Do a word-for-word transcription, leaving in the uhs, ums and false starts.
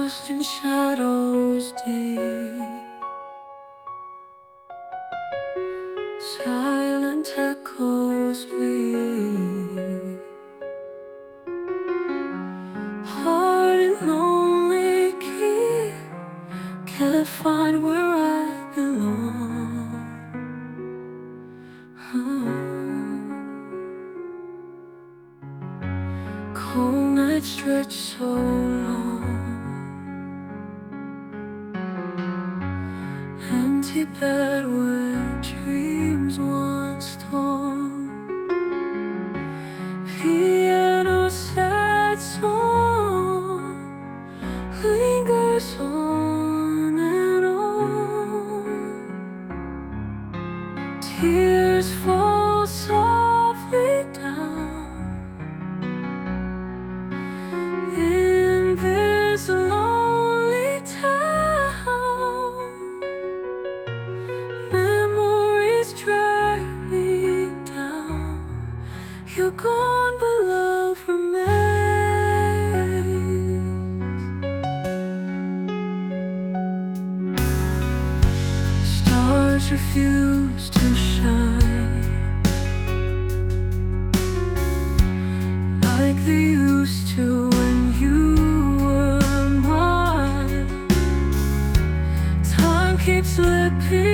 lost in shadows deep. Silent echoes bleed. Heart and lonely key, can't find where I belong. Oh. Cold nights stretch so long, empty bed where dreams once torn. Piano sad song lingers on and on. Tears fall softly down in this lonely town. Memories drag me down. You're gone, but love remains. Stars refuse to shine like they used to when you were mine. Time keeps slipping